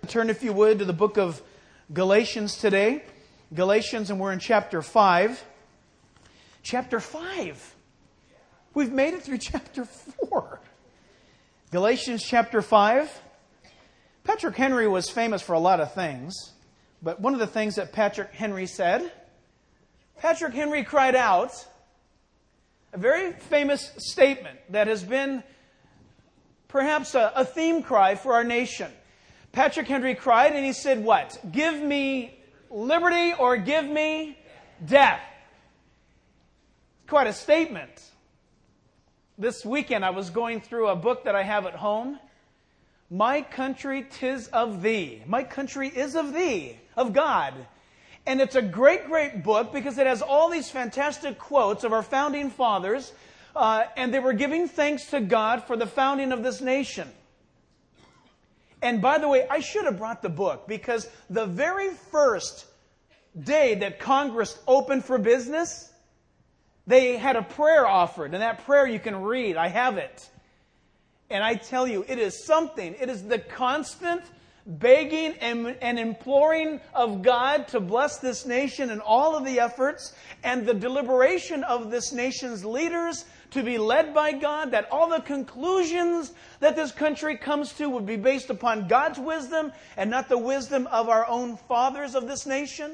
turn, if you would, to the book of Galatians today. Galatians, and we're in chapter 5. Chapter 5. We've made it through chapter 4. Galatians chapter 5. Patrick Henry was famous for a lot of things, but one of the things that Patrick Henry said, Patrick Henry cried out a very famous statement that has been perhaps a theme cry for our nation. Patrick Henry cried and he said what? Give me liberty or give me death. Quite a statement. This weekend I was going through a book that I have at home. My country 'tis of thee. My country is of thee, of God. And it's a great, great book because it has all these fantastic quotes of our founding fathers. And they were giving thanks to God for the founding of this nation. And by the way, I should have brought the book because the very first day that Congress opened for business, they had a prayer offered. And that prayer you can read. I have it. And I tell you, it is something. It is the constant begging and imploring of God to bless this nation and all of the efforts and the deliberation of this nation's leaders to be led by God, that all the conclusions that this country comes to would be based upon God's wisdom and not the wisdom of our own fathers of this nation.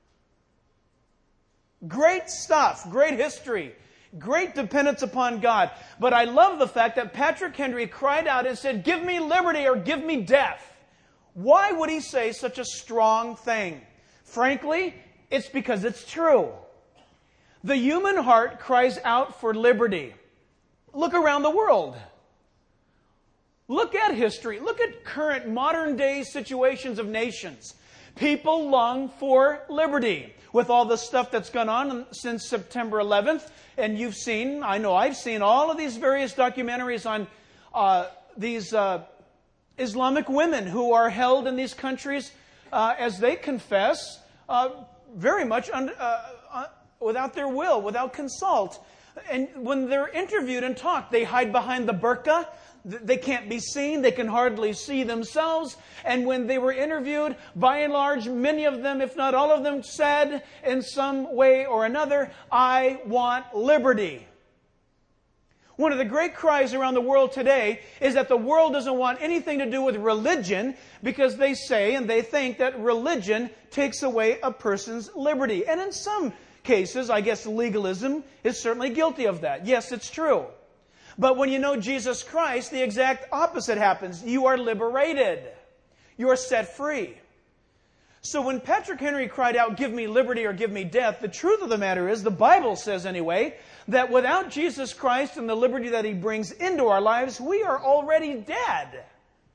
Great stuff, great history, great dependence upon God. But I love the fact that Patrick Henry cried out and said, give me liberty or give me death. Why would he say such a strong thing? Frankly, it's because it's true. The human heart cries out for liberty. Look around the world. Look at history. Look at current modern day situations of nations. People long for liberty. With all the stuff that's gone on since September 11th, and you've seen, I know I've seen all of these various documentaries on these Islamic women who are held in these countries as they confess very much without their will, without consult. And when they're interviewed and talked, they hide behind the burqa. They can't be seen. They can hardly see themselves. And when they were interviewed, by and large, many of them, if not all of them, said in some way or another, I want liberty. One of the great cries around the world today is that the world doesn't want anything to do with religion because they say and they think that religion takes away a person's liberty. And in some cases, I guess legalism is certainly guilty of that. Yes, it's true. But when you know Jesus Christ, the exact opposite happens. You are liberated. You are set free. So when Patrick Henry cried out, give me liberty or give me death, the truth of the matter is, the Bible says anyway, that without Jesus Christ and the liberty that He brings into our lives, we are already dead.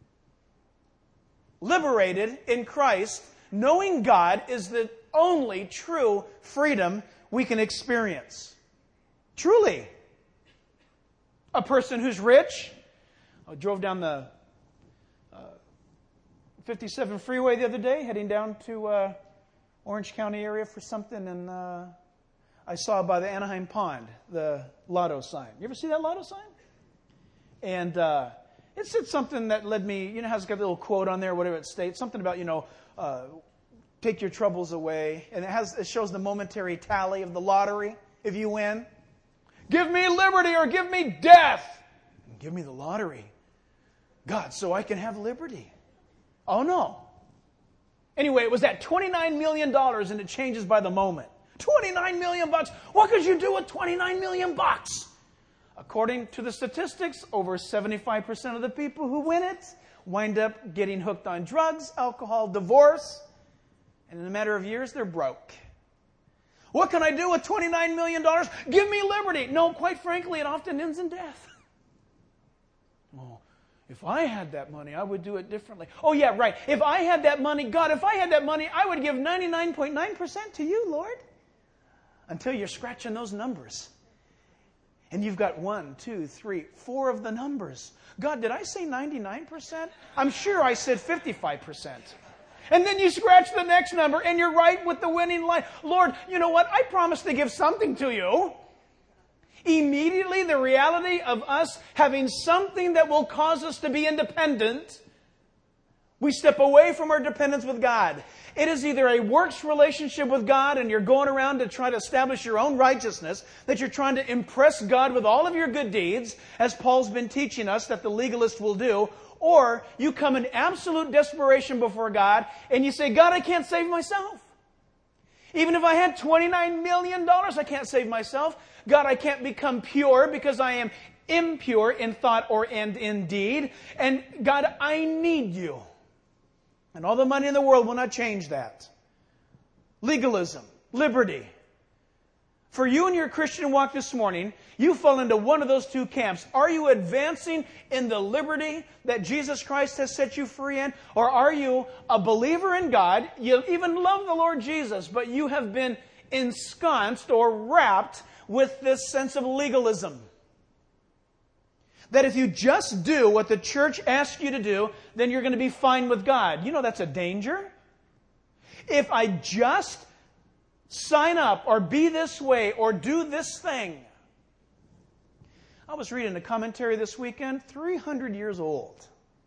Liberated in Christ, knowing God is the only true freedom we can experience. Truly. A person who's rich, I drove down the 57 freeway the other day, heading down to Orange County area for something, and I saw by the Anaheim Pond the lotto sign. You ever see that lotto sign? And it said something that led me, you know how it's got a little quote on there, whatever it states, something about, take your troubles away. And it shows the momentary tally of the lottery if you win. Give me liberty or give me death. Give me the lottery. God, so I can have liberty. Oh, no. Anyway, it was at $29 million and it changes by the moment. $29 million. What could you do with $29 million? According to the statistics, over 75% of the people who win it wind up getting hooked on drugs, alcohol, divorce, and in a matter of years, they're broke. What can I do with $29 million? Give me liberty. No, quite frankly, it often ends in death. Oh, if I had that money, I would do it differently. Oh, yeah, right. If I had that money, God, if I had that money, I would give 99.9% to you, Lord. Until you're scratching those numbers. And you've got 1, 2, 3, 4 of the numbers. God, did I say 99%? I'm sure I said 55%. And then you scratch the next number and you're right with the winning line. Lord, you know what? I promised to give something to you. Immediately, the reality of us having something that will cause us to be independent We step away from our dependence with God. It is either a works relationship with God and you're going around to try to establish your own righteousness, that you're trying to impress God with all of your good deeds, as Paul's been teaching us that the legalist will do, or you come in absolute desperation before God and you say, God, I can't save myself. Even if I had $29 million, I can't save myself. God, I can't become pure because I am impure in thought and in deed. And God, I need you. And all the money in the world will not change that. Legalism, liberty. For you in your Christian walk this morning, you fall into one of those two camps. Are you advancing in the liberty that Jesus Christ has set you free in? Or are you a believer in God? You even love the Lord Jesus, but you have been ensconced or wrapped with this sense of legalism. That if you just do what the church asks you to do, then you're going to be fine with God. You know that's a danger. If I just sign up or be this way or do this thing. I was reading a commentary this weekend, 300 years old.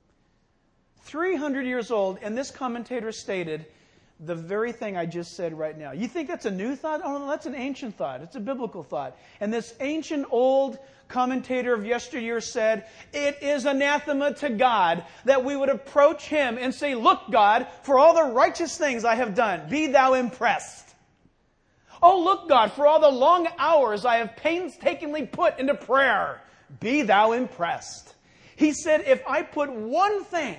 300 years old, and this commentator stated the very thing I just said right now. You think that's a new thought? Oh, no, that's an ancient thought. It's a biblical thought. And this ancient old commentator of yesteryear said, it is anathema to God that we would approach Him and say, look, God, for all the righteous things I have done, be Thou impressed. Oh, look, God, for all the long hours I have painstakingly put into prayer, be Thou impressed. He said, if I put one thing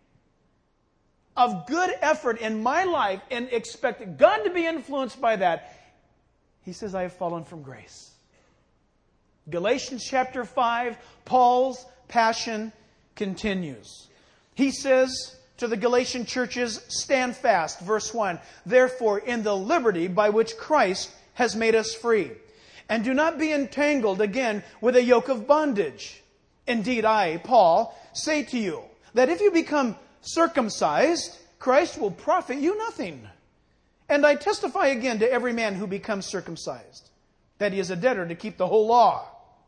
of good effort in my life and expect God to be influenced by that, he says, I have fallen from grace. Galatians chapter 5, Paul's passion continues. He says to the Galatian churches, stand fast, verse 1, therefore in the liberty by which Christ has made us free, and do not be entangled again with a yoke of bondage. Indeed, I, Paul, say to you that if you become circumcised, Christ will profit you nothing. And I testify again to every man who becomes circumcised, that he is a debtor to keep the whole law.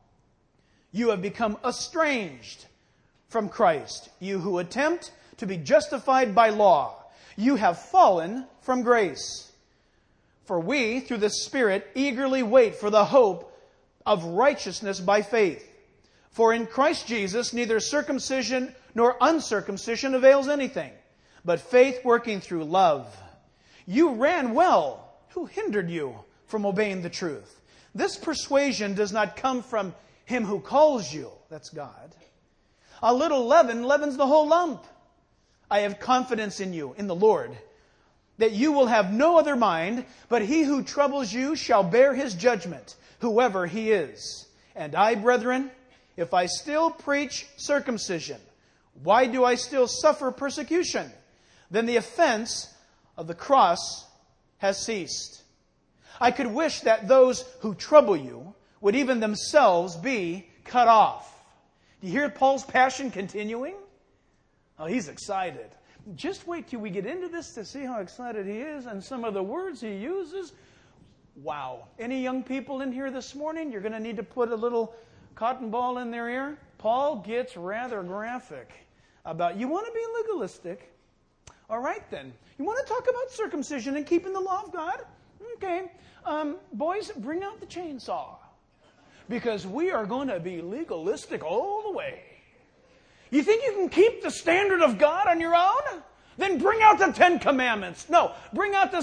You have become estranged from Christ, you who attempt to be justified by law. You have fallen from grace. For we, through the Spirit, eagerly wait for the hope of righteousness by faith. For in Christ Jesus, neither circumcision nor uncircumcision avails anything, but faith working through love. You ran well. Who hindered you from obeying the truth? This persuasion does not come from Him who calls you. That's God. A little leaven leavens the whole lump. I have confidence in you, in the Lord, that you will have no other mind, but he who troubles you shall bear his judgment, whoever he is. And I, brethren, if I still preach circumcision, why do I still suffer persecution? Then the offense of the cross has ceased. I could wish that those who trouble you would even themselves be cut off. Do you hear Paul's passion continuing? Oh, he's excited. Just wait till we get into this to see how excited he is and some of the words he uses. Wow. Any young people in here this morning? You're going to need to put a little cotton ball in their ear. Paul gets rather graphic about, you want to be legalistic? All right then. You want to talk about circumcision and keeping the law of God? Okay. Boys, bring out the chainsaw. Because we are going to be legalistic all the way. You think you can keep the standard of God on your own? Then bring out the 10 commandments. No, bring out the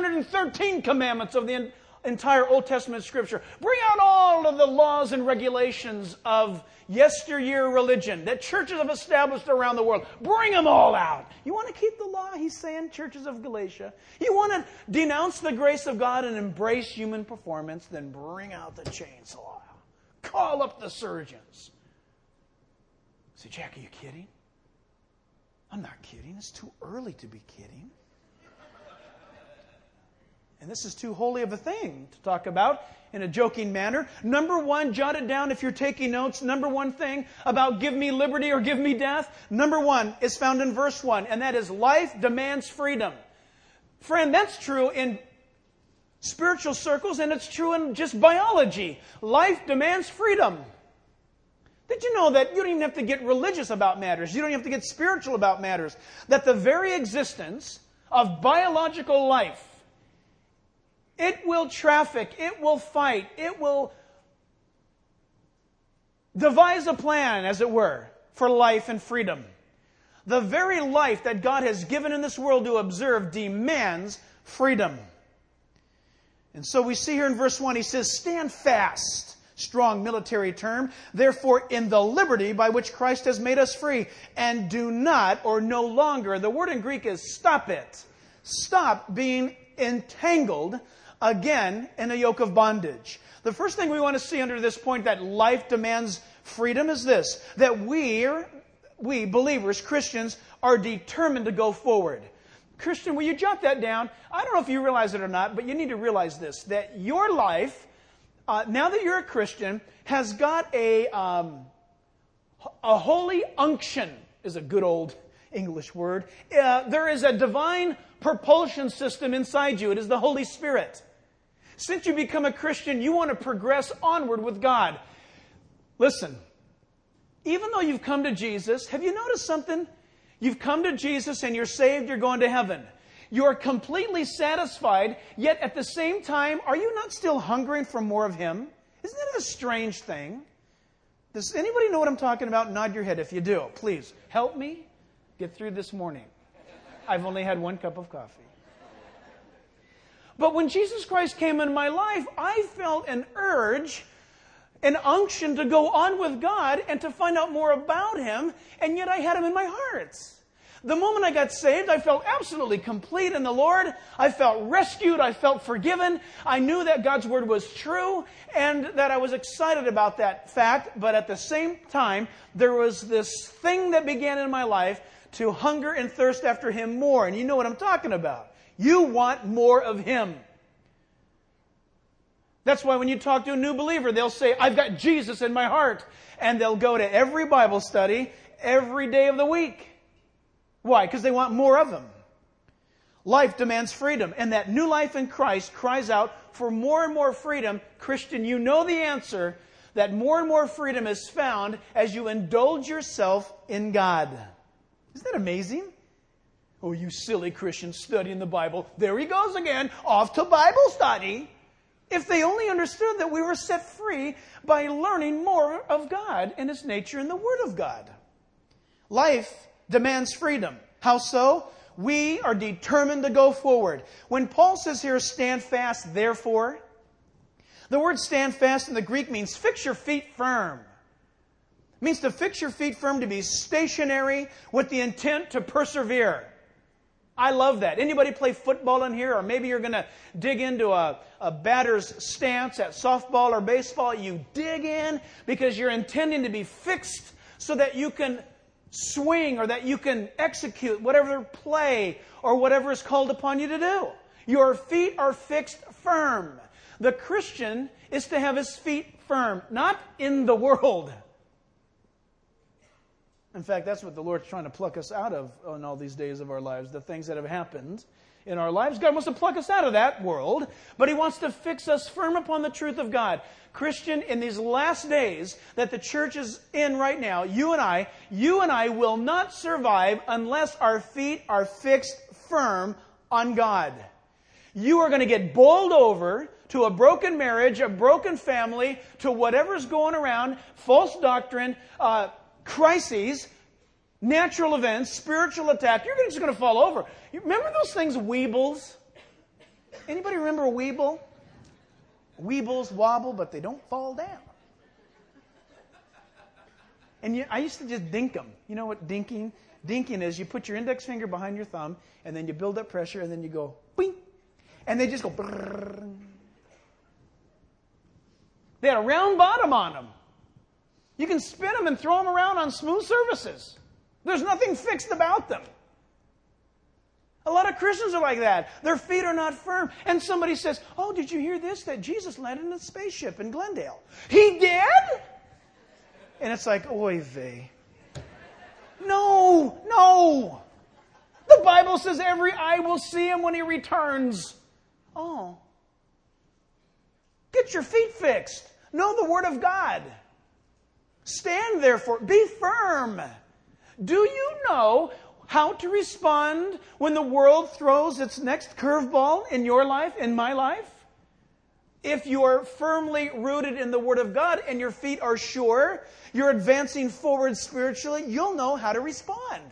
613 commandments of the entire Old Testament Scripture. Bring out all of the laws and regulations of yesteryear religion that churches have established around the world. Bring them all out. You want to keep the law? He's saying, churches of Galatia. You want to denounce the grace of God and embrace human performance? Then bring out the chainsaw. Call up the surgeons. Say, Jack, are you kidding? I'm not kidding. It's too early to be kidding. And this is too holy of a thing to talk about in a joking manner. Number one, jot it down if you're taking notes. Number one thing about give me liberty or give me death. Number one is found in verse 1, and that is life demands freedom. Friend, that's true in spiritual circles, and it's true in just biology. Life demands freedom. Did you know that you don't even have to get religious about matters? You don't have to get spiritual about matters. That the very existence of biological life, it will traffic, it will fight, it will devise a plan, as it were, for life and freedom. The very life that God has given in this world to observe demands freedom. And so we see here in verse 1, he says, stand fast. Strong military term. Therefore, in the liberty by which Christ has made us free, and do not, or no longer, the word in Greek is stop it. Stop being entangled again in a yoke of bondage. The first thing we want to see under this point that life demands freedom is this, that we believers, Christians, are determined to go forward. Christian, will you jot that down? I don't know if you realize it or not, but you need to realize this, that your life, now that you're a Christian, has got a holy unction, is a good old English word. There is a divine propulsion system inside you. It is the Holy Spirit. Since you become a Christian, you want to progress onward with God. Listen, even though you've come to Jesus, have you noticed something? You've come to Jesus and you're saved, you're going to heaven. You're completely satisfied, yet at the same time, are you not still hungering for more of Him? Isn't that a strange thing? Does anybody know what I'm talking about? Nod your head if you do. Please, help me get through this morning. I've only had 1 cup of coffee. But when Jesus Christ came into my life, I felt an urge, an unction to go on with God and to find out more about Him, and yet I had Him in my heart. The moment I got saved, I felt absolutely complete in the Lord. I felt rescued. I felt forgiven. I knew that God's Word was true and that I was excited about that fact. But at the same time, there was this thing that began in my life to hunger and thirst after Him more. And you know what I'm talking about. You want more of Him. That's why when you talk to a new believer, they'll say, I've got Jesus in my heart. And they'll go to every Bible study every day of the week. Why? Because they want more of Him. Life demands freedom, and that new life in Christ cries out for more and more freedom. Christian, you know the answer, that more and more freedom is found as you indulge yourself in God. Isn't that amazing? Oh, you silly Christian studying the Bible. There he goes again, off to Bible study. If they only understood that we were set free by learning more of God and His nature in the Word of God. Life demands freedom. How so? We are determined to go forward. When Paul says here, stand fast, therefore, the word stand fast in the Greek means fix your feet firm. It means to fix your feet firm, to be stationary with the intent to persevere. I love that. Anybody play football in here? Or maybe you're going to dig into a batter's stance at softball or baseball. You dig in because you're intending to be fixed so that you can swing or that you can execute whatever play or whatever is called upon you to do. Your feet are fixed firm. The Christian is to have his feet firm, not in the world. In fact, that's what the Lord's trying to pluck us out of in all these days of our lives, the things that have happened in our lives. God wants to pluck us out of that world, but He wants to fix us firm upon the truth of God. Christian, in these last days that the church is in right now, you and I will not survive unless our feet are fixed firm on God. You are going to get bowled over to a broken marriage, a broken family, to whatever's going around, false doctrine, crises, natural events, spiritual attack. You're just going to fall over. You remember those things, weebles? Anybody remember a weeble? Weebles wobble, but they don't fall down. And I used to just dink them. You know what dinking? Dinking is you put your index finger behind your thumb, and then you build up pressure, and then you go, boing, and they just go, brrr. They had a round bottom on them. You can spin them and throw them around on smooth surfaces. There's nothing fixed about them. A lot of Christians are like that. Their feet are not firm. And somebody says, oh, did you hear this? That Jesus landed in a spaceship in Glendale. He did? And it's like, oy vey. No. The Bible says every eye will see Him when He returns. Oh. Get your feet fixed. Know the Word of God. Stand therefore, be firm. Do you know how to respond when the world throws its next curveball in your life, in my life? If you're firmly rooted in the Word of God and your feet are sure, you're advancing forward spiritually, you'll know how to respond.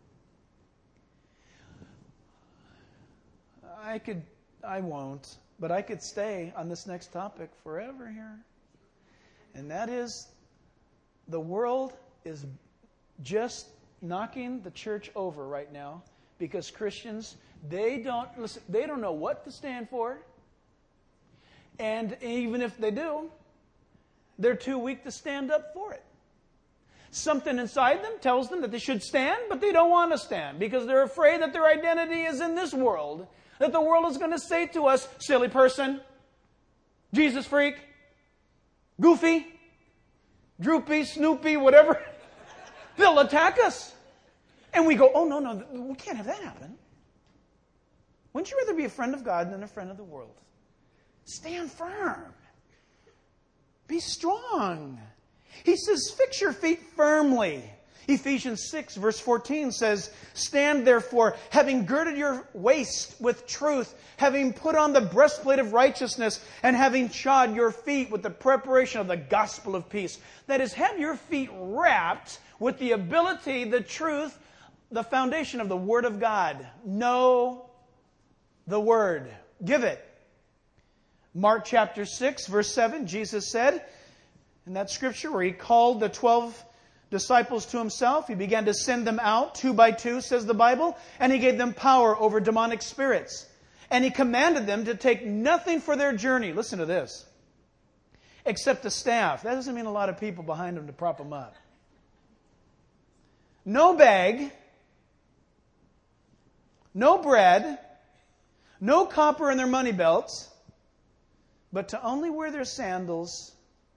I won't, but I could stay on this next topic forever here. And that is, the world is just knocking the church over right now because Christians, they don't know what to stand for. And even if they do, they're too weak to stand up for it. Something inside them tells them that they should stand, but they don't want to stand because they're afraid that their identity is in this world. That the world is going to say to us, silly person, Jesus freak, goofy, droopy, snoopy, whatever. They'll attack us. And we go, oh, no, we can't have that happen. Wouldn't you rather be a friend of God than a friend of the world? Stand firm. Be strong. He says, fix your feet firmly. Ephesians 6 verse 14 says, stand therefore, having girded your waist with truth, having put on the breastplate of righteousness, and having shod your feet with the preparation of the gospel of peace. That is, have your feet wrapped with the ability, the truth, the foundation of the Word of God. Know the Word. Give it. Mark chapter 6 verse 7, Jesus said in that scripture where He called the 12 disciples to Himself, He began to send them out 2 by 2, says the Bible, and He gave them power over demonic spirits. And He commanded them to take nothing for their journey. Listen to this. Except a staff. That doesn't mean a lot of people behind them to prop them up. No bag. No bread. No copper in their money belts. But to only wear their sandals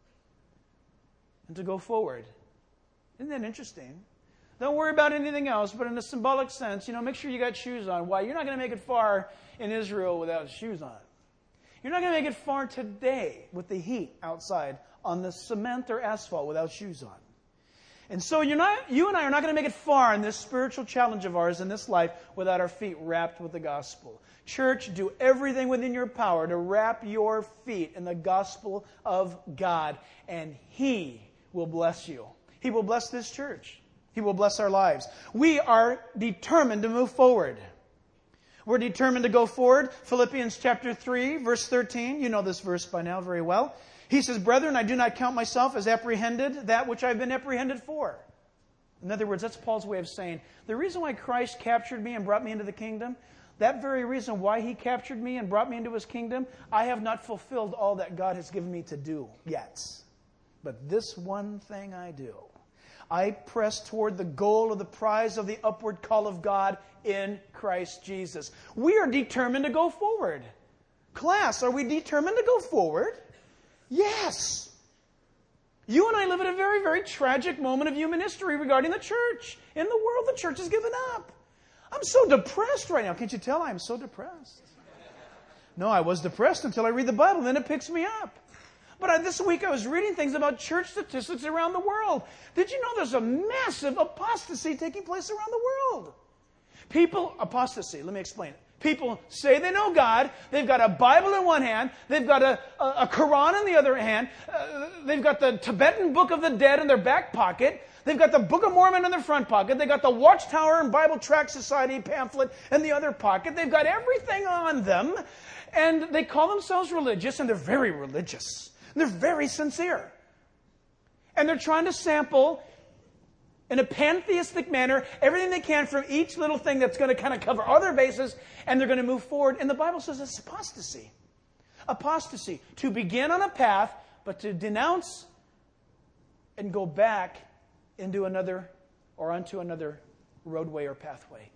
and to go forward. Isn't that interesting? Don't worry about anything else, but in a symbolic sense, make sure you got shoes on. Why? You're not going to make it far in Israel without shoes on. You're not going to make it far today with the heat outside on the cement or asphalt without shoes on. And so you and I are not going to make it far in this spiritual challenge of ours in this life without our feet wrapped with the gospel. Church, do everything within your power to wrap your feet in the gospel of God, and He will bless you. He will bless this church. He will bless our lives. We are determined to move forward. We're determined to go forward. Philippians chapter 3, verse 13. You know this verse by now very well. He says, brethren, I do not count myself as apprehended that which I've been apprehended for. In other words, that's Paul's way of saying, the reason why Christ captured me and brought me into the kingdom, that very reason why He captured me and brought me into His kingdom, I have not fulfilled all that God has given me to do yet. But this one thing I do. I press toward the goal of the prize of the upward call of God in Christ Jesus. We are determined to go forward. Class, are we determined to go forward? Yes. You and I live at a very, very tragic moment of human history regarding the church. In the world, the church has given up. I'm so depressed right now. Can't you tell I'm so depressed? No, I was depressed until I read the Bible, then it picks me up. But this week I was reading things about church statistics around the world. Did you know there's a massive apostasy taking place around the world? Apostasy, let me explain it. People say they know God. They've got a Bible in one hand. They've got a Quran in the other hand. They've got the Tibetan Book of the Dead in their back pocket. They've got the Book of Mormon in their front pocket. They've got the Watchtower and Bible Tract Society pamphlet in the other pocket. They've got everything on them. And they call themselves religious, and they're very religious. They're very sincere. And they're trying to sample, in a pantheistic manner, everything they can from each little thing that's going to kind of cover other bases, and they're going to move forward. And the Bible says it's apostasy. Apostasy. To begin on a path, but to denounce and go back into another or onto another roadway or pathway.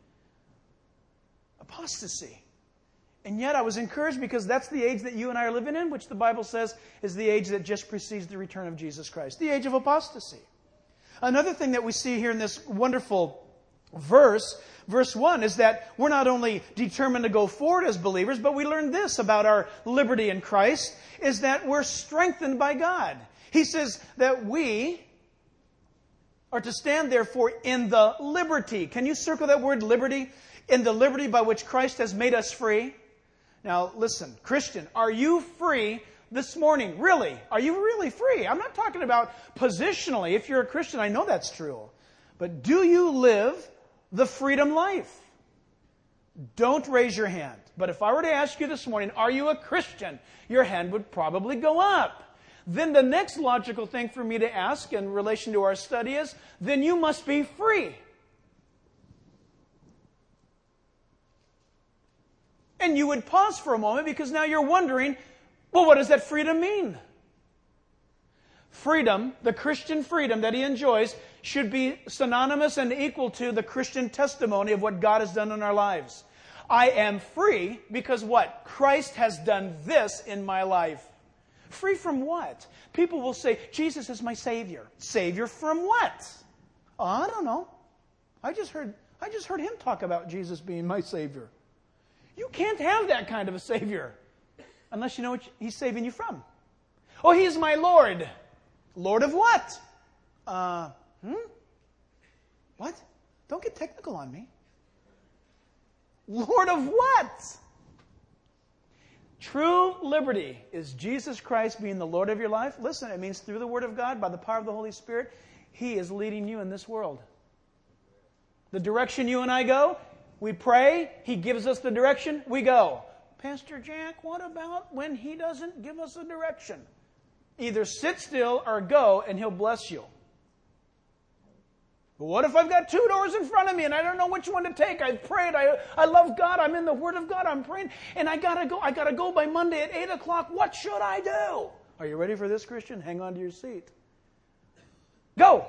Apostasy. And yet I was encouraged because that's the age that you and I are living in, which the Bible says is the age that just precedes the return of Jesus Christ. The age of apostasy. Another thing that we see here in this wonderful verse 1, is that we're not only determined to go forward as believers, but we learn this about our liberty in Christ, is that we're strengthened by God. He says that we are to stand therefore in the liberty. Can you circle that word liberty? In the liberty by which Christ has made us free. Now listen, Christian, are you free this morning? Really? Are you really free? I'm not talking about positionally. If you're a Christian, I know that's true. But do you live the freedom life? Don't raise your hand. But if I were to ask you this morning, are you a Christian? Your hand would probably go up. Then the next logical thing for me to ask in relation to our study is, then you must be free. And you would pause for a moment because now you're wondering, well, what does that freedom mean? Freedom, the Christian freedom that he enjoys, should be synonymous and equal to the Christian testimony of what God has done in our lives. I am free because what? Christ has done this in my life. Free from what? People will say, Jesus is my Savior. Savior from what? Oh, I don't know. I just heard him talk about Jesus being my Savior. You can't have that kind of a Savior unless you know what He's saving you from. Oh, He's my Lord. Lord of what? What? Don't get technical on me. Lord of what? True liberty is Jesus Christ being the Lord of your life. Listen, it means through the Word of God, by the power of the Holy Spirit, He is leading you in this world. The direction you and I go, we pray, He gives us the direction, we go. Pastor Jack, what about when He doesn't give us a direction? Either sit still or go, and He'll bless you. But what if I've got two doors in front of me and I don't know which one to take? I've prayed. I love God. I'm in the Word of God. I'm praying. And I gotta go by Monday at 8 o'clock. What should I do? Are you ready for this, Christian? Hang on to your seat. Go.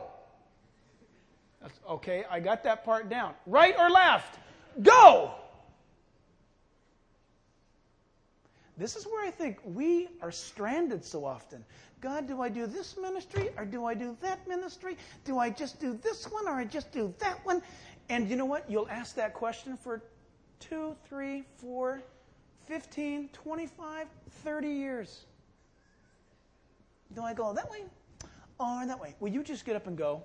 Okay, I got that part down. Right or left? Go. This is where I think we are stranded so often. God, do I do this ministry or do I do that ministry? Do I just do this one or I just do that one? And you know what? You'll ask that question for 2, 3, 4, 15, 25, 30 years. Do I go that way or that way? Will you just get up and go?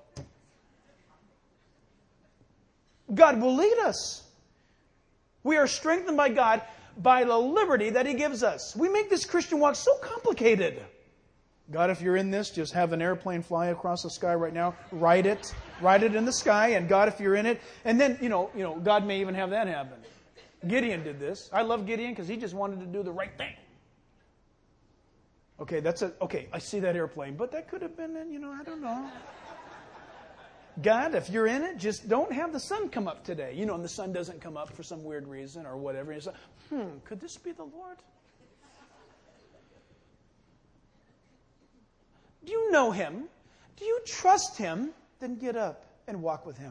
God will lead us. We are strengthened by God by the liberty that He gives us. We make this Christian walk so complicated. God, if you're in this, just have an airplane fly across the sky right now. Write it in the sky. And God, if you're in it, and then you know, God may even have that happen. Gideon did this. I love Gideon because he just wanted to do the right thing. Okay, I see that airplane, but that could have been, I don't know. God, if you're in it, just don't have the sun come up today. And the sun doesn't come up for some weird reason or whatever. And it's like, could this be the Lord? Do you know Him? Do you trust Him? Then get up and walk with Him.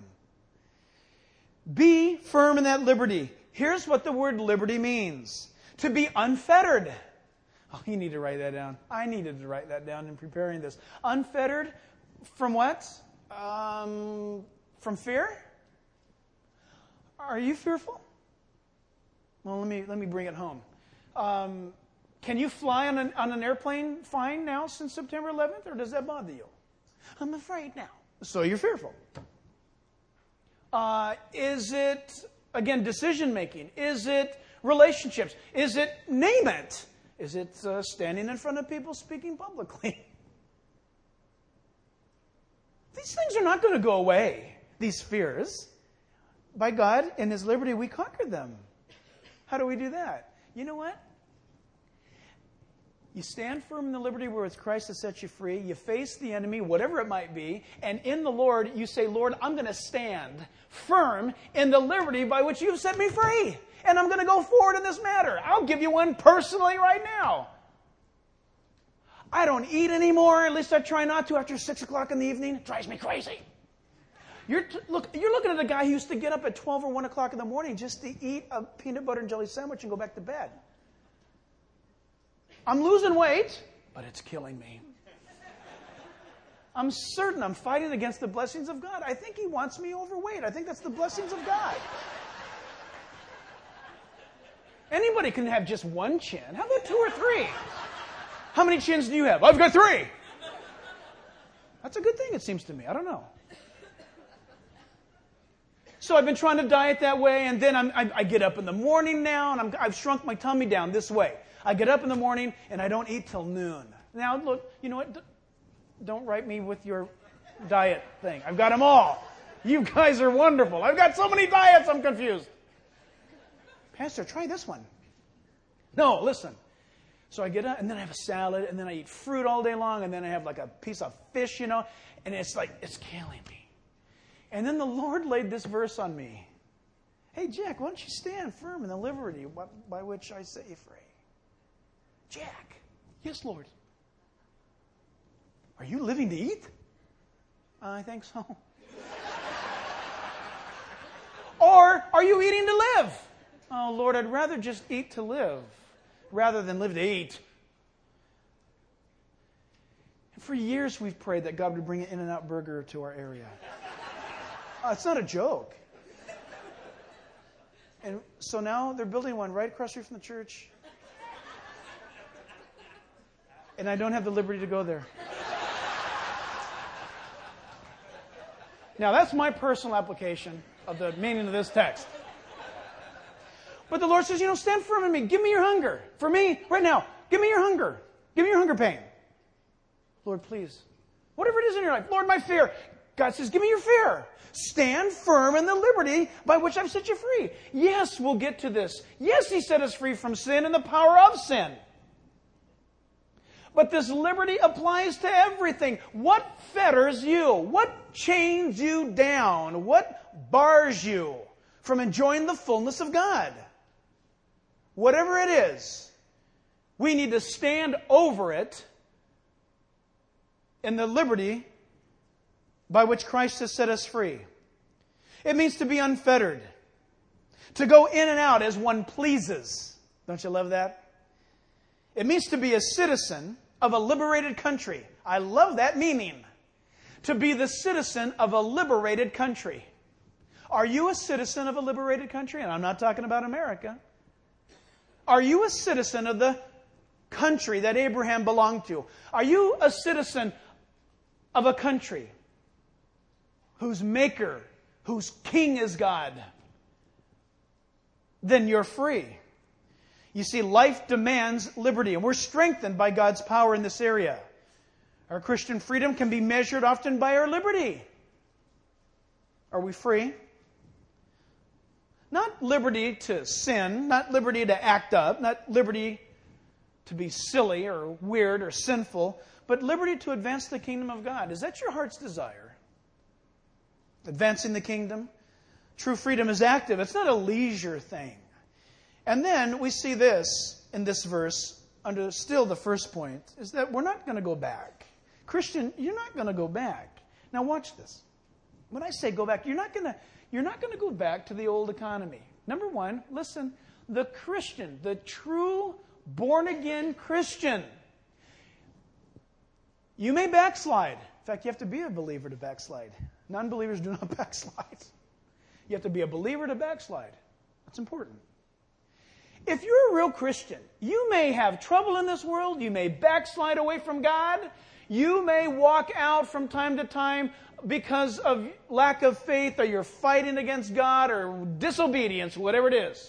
Be firm in that liberty. Here's what the word liberty means. To be unfettered. Oh, you need to write that down. I needed to write that down in preparing this. Unfettered from what? From fear? Are you fearful? Well, let me bring it home. Can you fly on an airplane fine now since September 11th, or does that bother you? I'm afraid now. So you're fearful. Is it, again, decision-making? Is it relationships? Is it, name it? Is it standing in front of people speaking publicly? These things are not going to go away, these fears. By God and His liberty, we conquer them. How do we do that? You know what? You stand firm in the liberty wherewith Christ has set you free. You face the enemy, whatever it might be. And in the Lord, you say, Lord, I'm going to stand firm in the liberty by which you've set me free. And I'm going to go forward in this matter. I'll give you one personally right now. I don't eat anymore. At least I try not to after 6 o'clock in the evening. It drives me crazy. You're looking at a guy who used to get up at 12 or 1 o'clock in the morning just to eat a peanut butter and jelly sandwich and go back to bed. I'm losing weight, but it's killing me. I'm certain I'm fighting against the blessings of God. I think He wants me overweight. I think that's the blessings of God. Anybody can have just one chin. How about 2 or 3? How many chins do you have? I've got 3. That's a good thing, it seems to me. I don't know. So I've been trying to diet that way, and then I get up in the morning now, and I've shrunk my tummy down this way. I get up in the morning, and I don't eat till noon. Now, look, you know what? Don't write me with your diet thing. I've got them all. You guys are wonderful. I've got so many diets, I'm confused. Pastor, try this one. No, listen. So I get up, and then I have a salad, and then I eat fruit all day long, and then I have like a piece of fish, and it's like, it's killing me. And then the Lord laid this verse on me. Hey, Jack, why don't you stand firm in the liberty by which I set you free? Jack. Yes, Lord. Are you living to eat? I think so. Or are you eating to live? Oh, Lord, I'd rather just eat to live rather than live to eat. And for years we've prayed that God would bring an In-N-Out Burger to our area. It's not a joke. And so now they're building one right across the street from the church. And I don't have the liberty to go there. Now, that's my personal application of the meaning of this text. But the Lord says, stand firm in me. Give me your hunger. For me, right now, give me your hunger. Give me your hunger pain. Lord, please. Whatever it is in your life. Lord, my fear. God says, give me your fear. Stand firm in the liberty by which I've set you free. Yes, we'll get to this. Yes, He set us free from sin and the power of sin. But this liberty applies to everything. What fetters you? What chains you down? What bars you from enjoying the fullness of God? Whatever it is, we need to stand over it in the liberty by which Christ has set us free. It means to be unfettered, to go in and out as one pleases. Don't you love that? It means to be a citizen of a liberated country. I love that meaning. To be the citizen of a liberated country. Are you a citizen of a liberated country? And I'm not talking about America. Are you a citizen of the country that Abraham belonged to? Are you a citizen of a country whose maker, whose king is God? Then you're free. You see, life demands liberty, and we're strengthened by God's power in this area. Our Christian freedom can be measured often by our liberty. Are we free? Not liberty to sin, not liberty to act up, not liberty to be silly or weird or sinful, but liberty to advance the kingdom of God. Is that your heart's desire? Advancing the kingdom? True freedom is active. It's not a leisure thing. And then we see this in this verse, under still the first point, is that we're not going to go back. Christian, you're not going to go back. Now watch this. When I say go back, you're not going to go back to the old economy. Number one, listen, the Christian, the true born-again Christian, you may backslide. In fact, you have to be a believer to backslide. Non-believers do not backslide. You have to be a believer to backslide. That's important. If you're a real Christian, you may have trouble in this world. You may backslide away from God. You may walk out from time to time because of lack of faith, or you're fighting against God, or disobedience, whatever it is.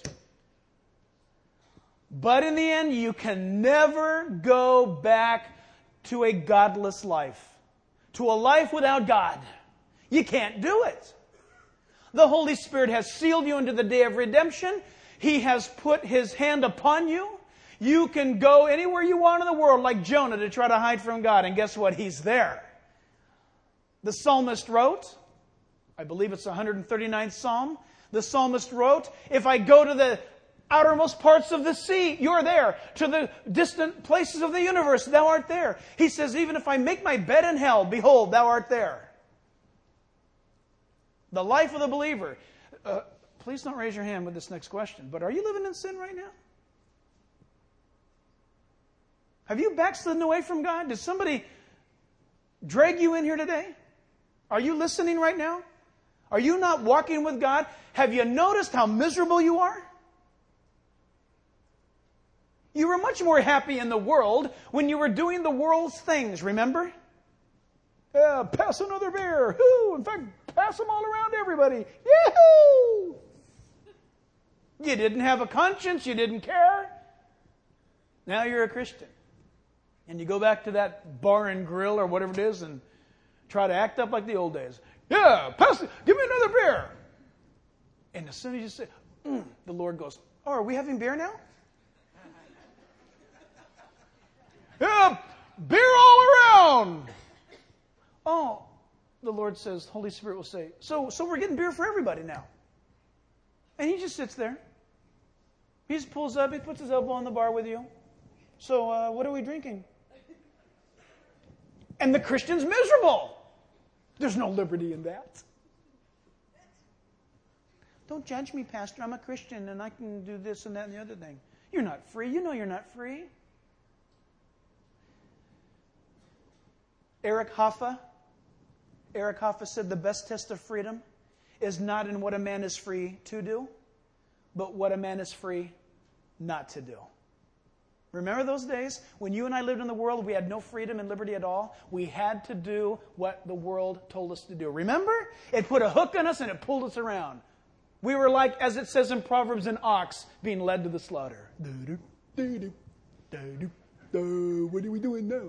But in the end, you can never go back to a godless life, to a life without God. You can't do it. The Holy Spirit has sealed you into the day of redemption. He has put His hand upon you. You can go anywhere you want in the world like Jonah to try to hide from God. And guess what? He's there. The psalmist wrote, I believe it's the 139th Psalm. The psalmist wrote, if I go to the outermost parts of the sea, you're there. To the distant places of the universe, thou art there. He says, even if I make my bed in hell, behold, thou art there. The life of the believer. Please don't raise your hand with this next question, but are you living in sin right now? Have you backslidden away from God? Did somebody drag you in here today? Are you listening right now? Are you not walking with God? Have you noticed how miserable you are? You were much more happy in the world when you were doing the world's things, remember? Pass another beer. In fact, pass them all around to everybody. Yahoo! You didn't have a conscience. You didn't care. Now you're a Christian. And you go back to that bar and grill or whatever it is and try to act up like the old days. Yeah, give me another beer. And as soon as you say, the Lord goes, oh, are we having beer now? Yeah, beer all around. Oh, the Lord says, Holy Spirit will say, so we're getting beer for everybody now. And he just sits there. He just pulls up, he puts his elbow on the bar with you. So what are we drinking? And the Christian's miserable. There's no liberty in that. Don't judge me, Pastor. I'm a Christian and I can do this and that and the other thing. You're not free. You know you're not free. Eric Hoffa said the best test of freedom is not in what a man is free to do, but what a man is free not to do. Remember those days when you and I lived in the world, we had no freedom and liberty at all? We had to do what the world told us to do. Remember? It put a hook on us and it pulled us around. We were like, as it says in Proverbs, an ox being led to the slaughter. What are we doing now?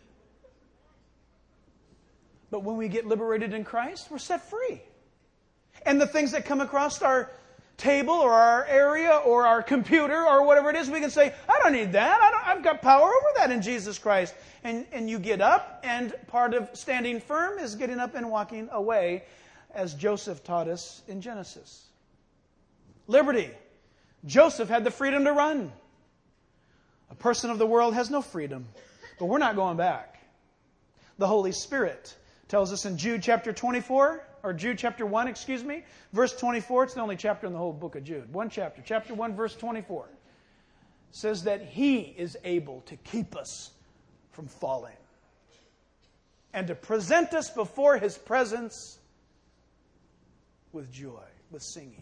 But when we get liberated in Christ, we're set free. And the things that come across our table or our area or our computer or whatever it is, we can say, I don't need that. I've got power over that in Jesus Christ. And you get up, and part of standing firm is getting up and walking away, as Joseph taught us in Genesis. Liberty. Joseph had the freedom to run. A person of the world has no freedom. But we're not going back. The Holy Spirit tells us in Jude chapter 24, or Jude chapter 1, verse 24. It's the only chapter in the whole book of Jude. One chapter. Chapter 1, verse 24. Says that He is able to keep us from falling and to present us before His presence with joy, with singing.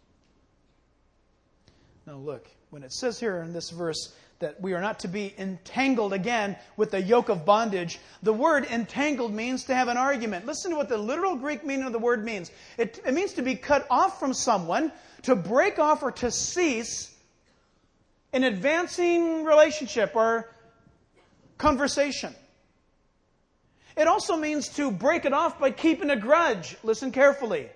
Now look, when it says here in this verse that we are not to be entangled again with the yoke of bondage, the word entangled means to have an argument. Listen to what the literal Greek meaning of the word means. It means to be cut off from someone, to break off or to cease an advancing relationship or conversation. It also means to break it off by keeping a grudge. Listen carefully.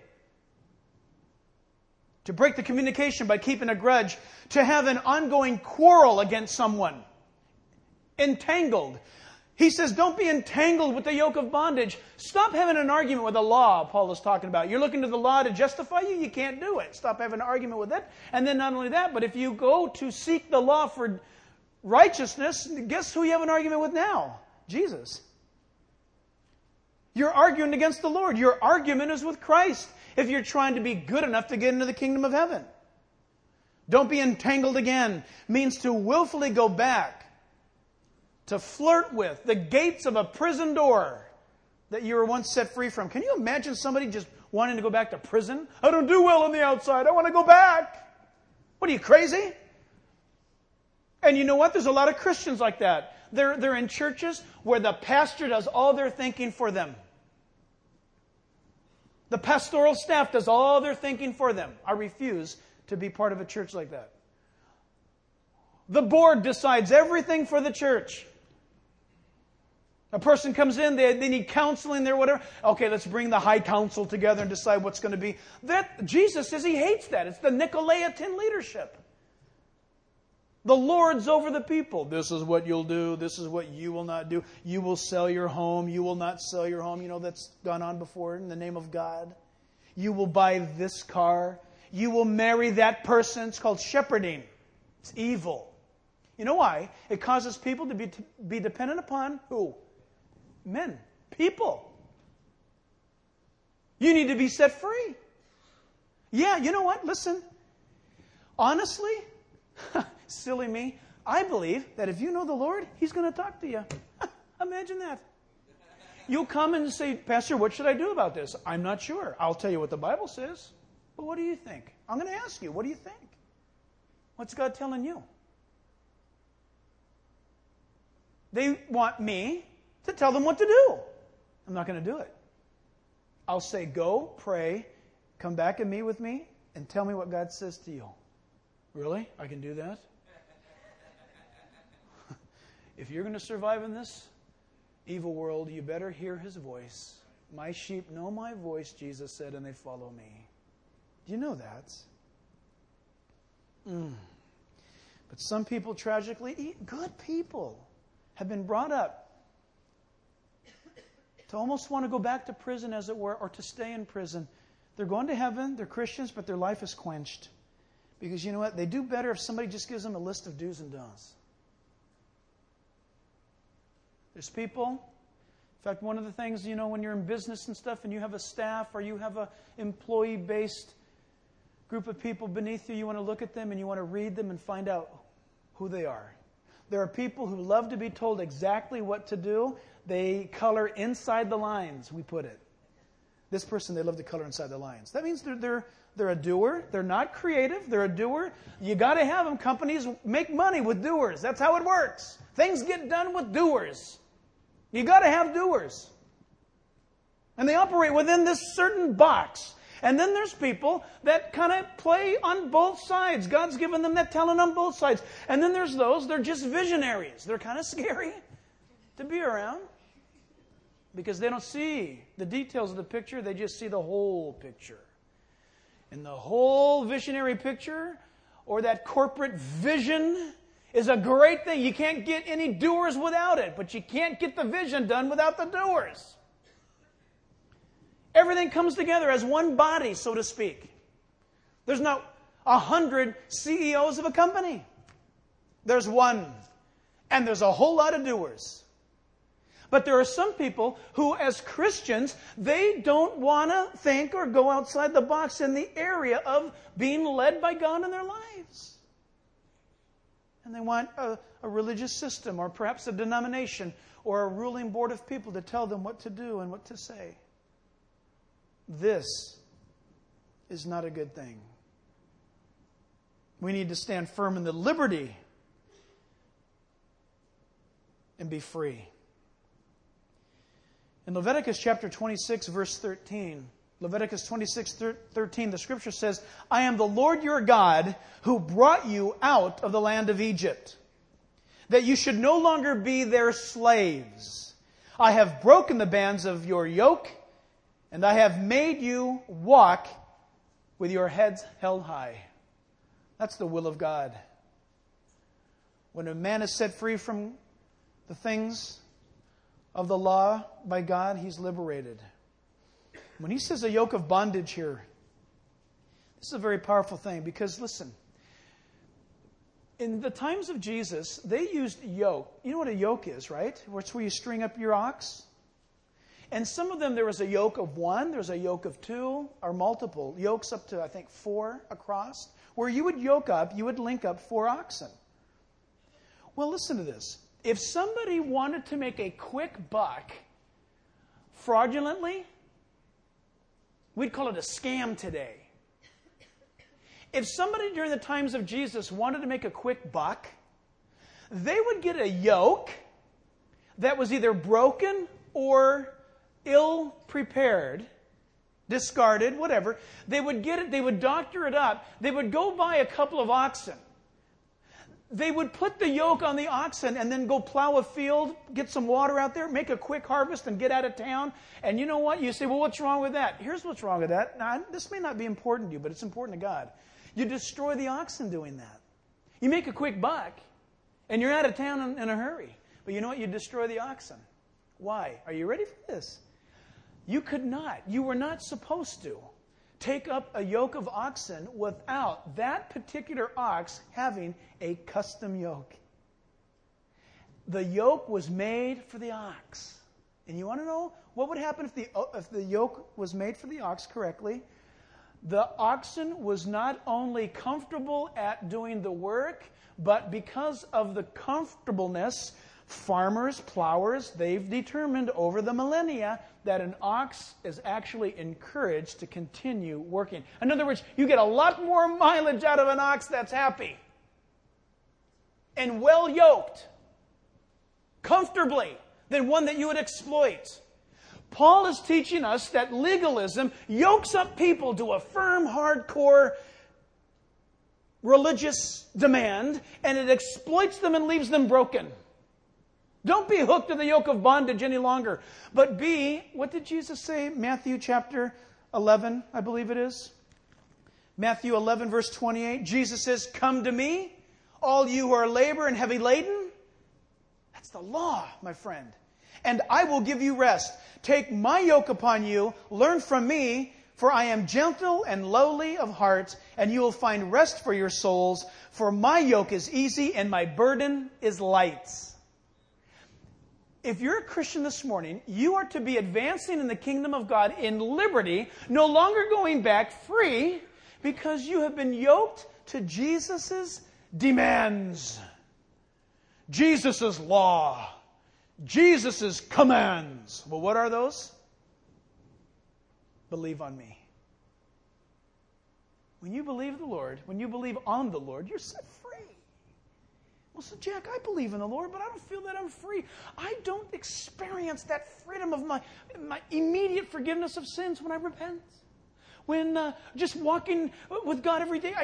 To break the communication by keeping a grudge. To have an ongoing quarrel against someone. Entangled. He says, don't be entangled with the yoke of bondage. Stop having an argument with the law, Paul is talking about. You're looking to the law to justify you, you can't do it. Stop having an argument with it. And then not only that, but if you go to seek the law for righteousness, guess who you have an argument with now? Jesus. You're arguing against the Lord. Your argument is with Christ if you're trying to be good enough to get into the kingdom of heaven. Don't be entangled again means to willfully go back, to flirt with the gates of a prison door that you were once set free from. Can you imagine somebody just wanting to go back to prison? I don't do well on the outside. I want to go back. What are you, crazy? And you know what? There's a lot of Christians like that. They're in churches where the pastor does all their thinking for them. The pastoral staff does all their thinking for them. I refuse to be part of a church like that. The board decides everything for the church. A person comes in, they need counseling there, whatever. Okay, let's bring the high council together and decide what's going to be. That Jesus says He hates that. It's the Nicolaitan leadership. The lords over the people. This is what you'll do. This is what you will not do. You will sell your home. You will not sell your home. You know, that's gone on before in the name of God. You will buy this car. You will marry that person. It's called shepherding. It's evil. You know why? It causes people to be dependent upon who? Men. People. You need to be set free. Yeah, you know what? Listen. Honestly, silly me, I believe that if you know the Lord, He's going to talk to you. Imagine that. You'll come and say, Pastor, what should I do about this? I'm not sure. I'll tell you what the Bible says. But what do you think? I'm going to ask you, what do you think? What's God telling you? They want me to tell them what to do. I'm not going to do it. I'll say, go, pray, come back and meet with me, and tell me what God says to you. Really? I can do that? If you're going to survive in this evil world, you better hear His voice. My sheep know my voice, Jesus said, and they follow me. Do you know that? But some people tragically, good people, have been brought up to almost want to go back to prison, as it were, or to stay in prison. They're going to heaven, they're Christians, but their life is quenched. Because you know what? They do better if somebody just gives them a list of do's and don'ts. There's people, in fact, one of the things, when you're in business and stuff and you have a staff or you have an employee-based group of people beneath you, you want to look at them and you want to read them and find out who they are. There are people who love to be told exactly what to do. They color inside the lines, we put it. This person, they love to color inside the lines. That means they're a doer. They're not creative. They're a doer. You got to have them. Companies make money with doers. That's how it works. Things get done with doers. You got to have doers. And they operate within this certain box. And then there's people that kind of play on both sides. God's given them that talent on both sides. And then there's those, they're just visionaries. They're kind of scary to be around because they don't see the details of the picture. They just see the whole picture. And the whole visionary picture, or that corporate vision, is a great thing. You can't get any doers without it, but you can't get the vision done without the doers. Everything comes together as one body, so to speak. There's not 100 CEOs of a company. There's one. And there's a whole lot of doers. But there are some people who, as Christians, they don't want to think or go outside the box in the area of being led by God in their lives. And they want a religious system or perhaps a denomination or a ruling board of people to tell them what to do and what to say. This is not a good thing. We need to stand firm in the liberty and be free. In Leviticus chapter 26, verse 13, Leviticus 26:13, the Scripture says, I am the Lord your God who brought you out of the land of Egypt, that you should no longer be their slaves. I have broken the bands of your yoke, and I have made you walk with your heads held high. That's the will of God. When a man is set free from the things of the law by God, he's liberated. When he says a yoke of bondage here, this is a very powerful thing because, listen, in the times of Jesus, they used yoke. You know what a yoke is, right? It's where you string up your ox. And some of them, there was a yoke of one, there's a yoke of two, or multiple yokes up to, I think, 4 across, where you would yoke up, you would link up 4 oxen. Well, listen to this. If somebody wanted to make a quick buck fraudulently, we'd call it a scam today. If somebody during the times of Jesus wanted to make a quick buck, they would get a yoke that was either broken or ill-prepared, discarded, whatever. They would get it, they would doctor it up. They would go buy a couple of oxen. They would put the yoke on the oxen and then go plow a field, get some water out there, make a quick harvest and get out of town. And you know what? You say, well, what's wrong with that? Here's what's wrong with that. Now, this may not be important to you, but it's important to God. You destroy the oxen doing that. You make a quick buck and you're out of town in a hurry. But you know what? You destroy the oxen. Why? Are you ready for this? You were not supposed to take up a yoke of oxen without that particular ox having a custom yoke. The yoke was made for the ox. And you want to know what would happen if the yoke was made for the ox correctly? The oxen was not only comfortable at doing the work, but because of the comfortableness, farmers, plowers, they've determined over the millennia that an ox is actually encouraged to continue working. In other words, you get a lot more mileage out of an ox that's happy and well yoked, comfortably, than one that you would exploit. Paul is teaching us that legalism yokes up people to a firm, hardcore religious demand, and it exploits them and leaves them broken. Don't be hooked to the yoke of bondage any longer, but be, what did Jesus say? Matthew chapter 11, I believe it is. Matthew 11, verse 28. Jesus says, "Come to me, all you who are labor and heavy laden." That's the law, my friend. "And I will give you rest. Take my yoke upon you, learn from me, for I am gentle and lowly of heart, and you will find rest for your souls. For my yoke is easy and my burden is light." If you're a Christian this morning, you are to be advancing in the kingdom of God in liberty, no longer going back free, because you have been yoked to Jesus' demands, Jesus' law, Jesus' commands. Well, what are those? Believe on me. When you believe the Lord, when you believe on the Lord, you're set free. Well, so Jack, I believe in the Lord, but I don't feel that I'm free. I don't experience that freedom of my immediate forgiveness of sins when I repent. When just walking with God every day,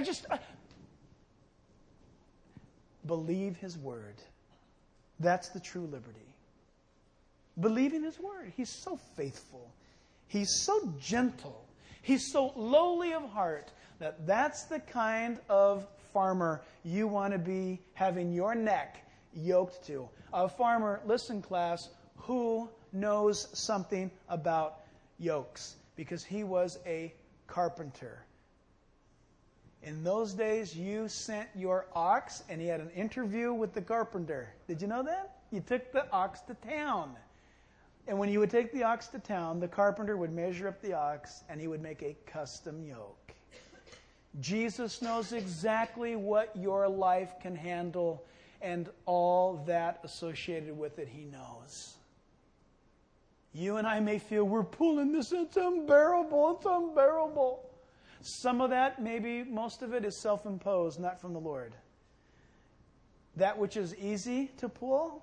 believe His Word. That's the true liberty. Believe in His Word. He's so faithful. He's so gentle. He's so lowly of heart that's the kind of farmer you want to be having your neck yoked to. A farmer, listen class, who knows something about yokes, because he was a carpenter. In those days, you sent your ox and he had an interview with the carpenter. Did you know that? You took the ox to town. And when you would take the ox to town, the carpenter would measure up the ox and he would make a custom yoke. Jesus knows exactly what your life can handle and all that associated with it He knows. You and I may feel we're pulling this, it's unbearable, it's unbearable. Some of that, maybe most of it, is self-imposed, not from the Lord. That which is easy to pull,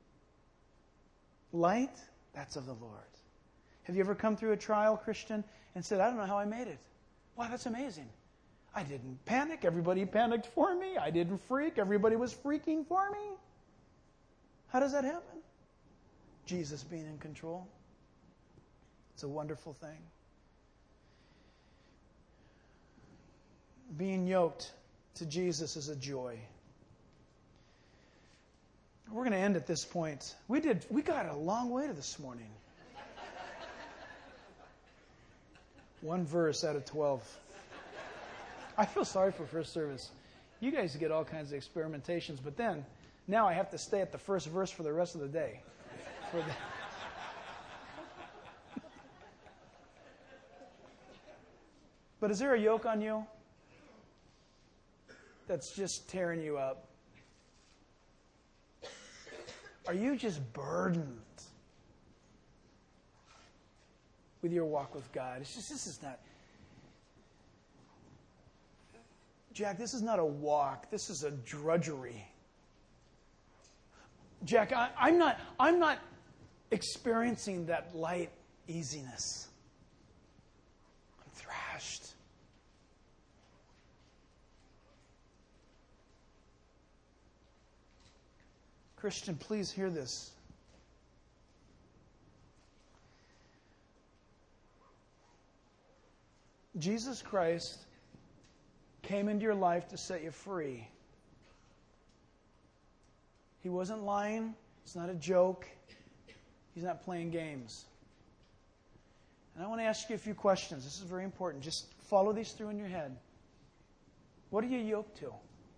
light, that's of the Lord. Have you ever come through a trial, Christian, and said, I don't know how I made it? Wow, that's amazing. I didn't panic. Everybody panicked for me. I didn't freak. Everybody was freaking for me. How does that happen? Jesus being in control. It's a wonderful thing. Being yoked to Jesus is a joy. We're going to end at this point. We got a long way to this morning. One verse out of 12. I feel sorry for first service. You guys get all kinds of experimentations, but then, now I have to stay at the first verse for the rest of the day. But is there a yoke on you that's just tearing you up? Are you just burdened with your walk with God? It's just, this is not... Jack, this is not a walk. This is a drudgery. Jack, I'm not experiencing that light easiness. I'm thrashed. Christian, please hear this. Jesus Christ came into your life to set you free. He wasn't lying. It's not a joke. He's not playing games. And I want to ask you a few questions. This is very important. Just follow these through in your head. What are you yoked to?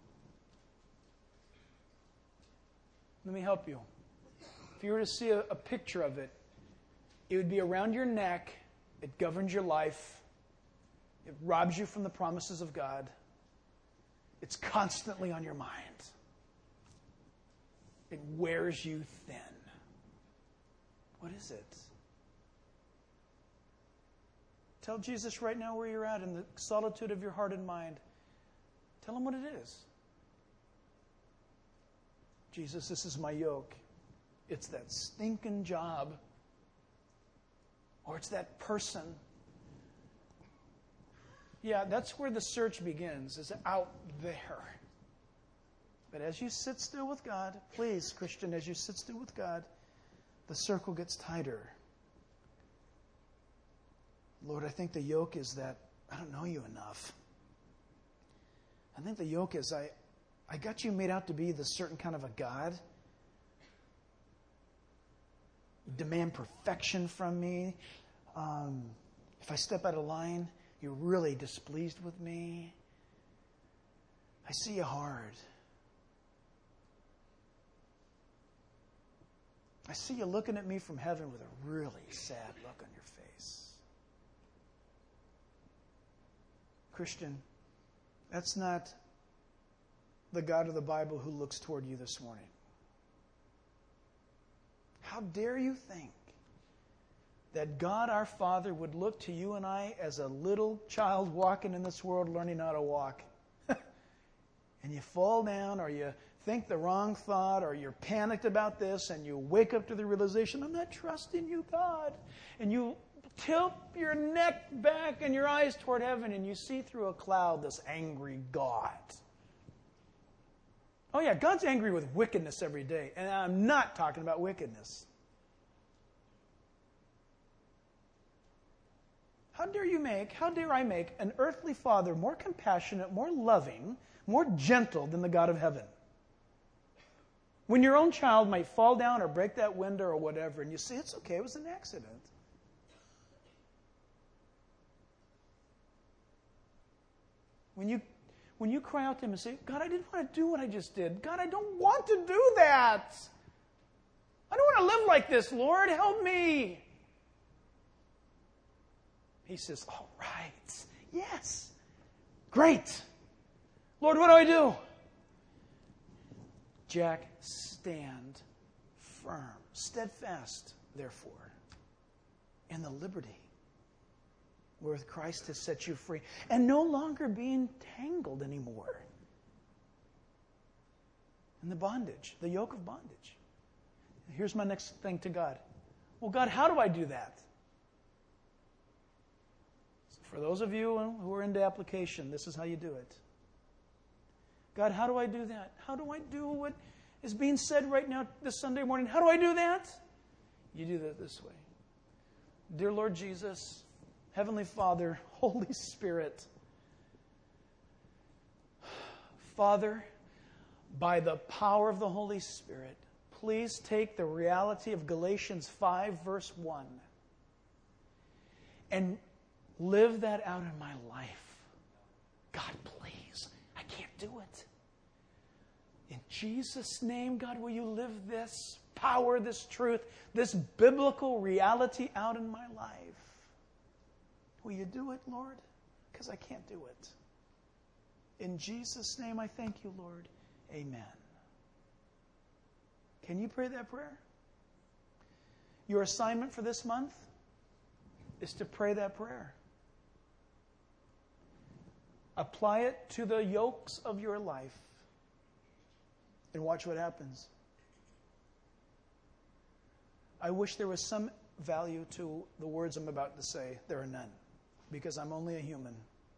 Let me help you. If you were to see a picture of it, it would be around your neck. It governs your life. It robs you from the promises of God. It's constantly on your mind. It wears you thin. What is it? Tell Jesus right now where you're at in the solitude of your heart and mind. Tell Him what it is. Jesus, this is my yoke. It's that stinking job. or it's that person. Yeah, that's where the search begins, is out there. But as you sit still with God, please, Christian, as you sit still with God, the circle gets tighter. Lord, I think the yoke is that I don't know you enough. I think the yoke is I got you made out to be this certain kind of a God. You demand perfection from me. If I step out of line, you're really displeased with me. I see you hard. I see you looking at me from heaven with a really sad look on your face. Christian, that's not the God of the Bible who looks toward you this morning. How dare you think that God our Father would look to you and I as a little child walking in this world learning how to walk? And you fall down, or you think the wrong thought, or you're panicked about this, and you wake up to the realization, I'm not trusting you, God. And you tilt your neck back and your eyes toward heaven, and you see through a cloud this angry God. Oh yeah, God's angry with wickedness every day. And I'm not talking about wickedness. How dare I make an earthly father more compassionate, more loving, more gentle than the God of heaven? When your own child might fall down or break that window or whatever, and you say, it's okay, it was an accident. When you cry out to Him and say, God, I didn't want to do what I just did. God, I don't want to do that. I don't want to live like this, Lord. Help me. He says, all right. Yes. Great. Lord, what do I do? Jack, stand firm, steadfast, therefore, in the liberty wherewith Christ has set you free, and no longer be entangled anymore in the bondage, the yoke of bondage. Here's my next thing to God. Well, God, how do I do that? So for those of you who are into application, this is how you do it. God, how do I do that? How do I do what is being said right now this Sunday morning? How do I do that? You do that this way. Dear Lord Jesus, Heavenly Father, Holy Spirit, Father, by the power of the Holy Spirit, please take the reality of Galatians 5, verse 1, and live that out in my life. God, please, I can't do it. In Jesus' name, God, will you live this power, this truth, this biblical reality out in my life? Will you do it, Lord? Because I can't do it. In Jesus' name, I thank you, Lord. Amen. Can you pray that prayer? Your assignment for this month is to pray that prayer. Apply it to the yokes of your life and watch what happens. I wish there was some value to the words I'm about to say. There are none, because I'm only a human.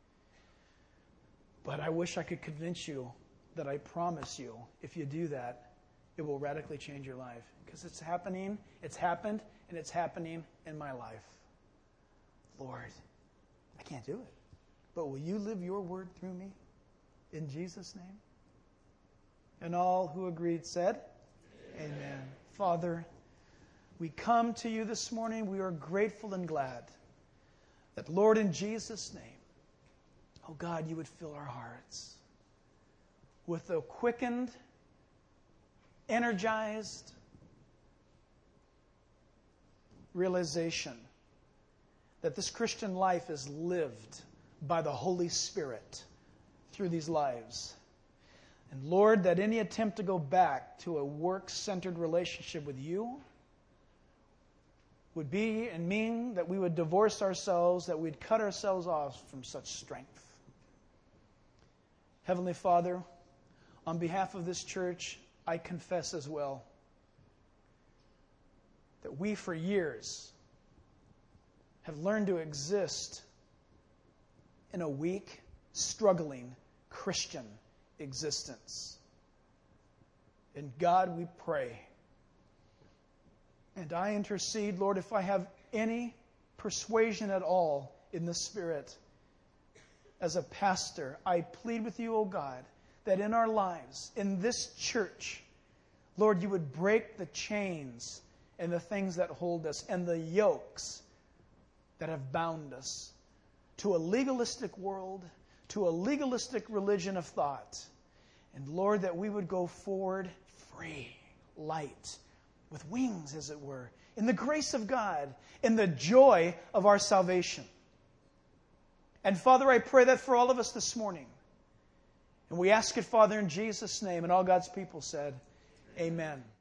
But I wish I could convince you that I promise you, if you do that, it will radically change your life. Because it's happening, it's happened, and it's happening in my life. Lord, I can't do it. But will you live your word through me? In Jesus' name? And all who agreed said, Amen. Father, we come to you this morning. We are grateful and glad that, Lord, in Jesus' name, oh God, you would fill our hearts with a quickened, energized realization that this Christian life is lived by the Holy Spirit through these lives. And Lord, that any attempt to go back to a work-centered relationship with you would be and mean that we would divorce ourselves, that we'd cut ourselves off from such strength. Heavenly Father, on behalf of this church, I confess as well that we for years have learned to exist in a weak, struggling Christian existence. And God, we pray. And I intercede, Lord, if I have any persuasion at all in the Spirit, as a pastor, I plead with you, O God, that in our lives, in this church, Lord, you would break the chains and the things that hold us and the yokes that have bound us to a legalistic world, to a legalistic religion of thought. And Lord, that we would go forward free, light, with wings, as it were, in the grace of God, in the joy of our salvation. And Father, I pray that for all of us this morning. And we ask it, Father, in Jesus' name. And all God's people said, Amen.